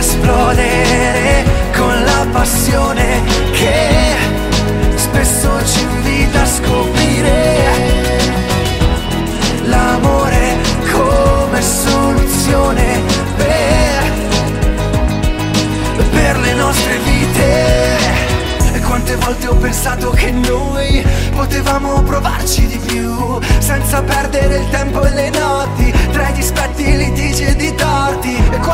esplodere con la passione che spesso ci invita a scoprire l'amore come soluzione per le nostre vite. E quante volte ho pensato che noi potevamo provarci di più, senza perdere il tempo e le notti tra i dispetti, i litigi ed i torti. E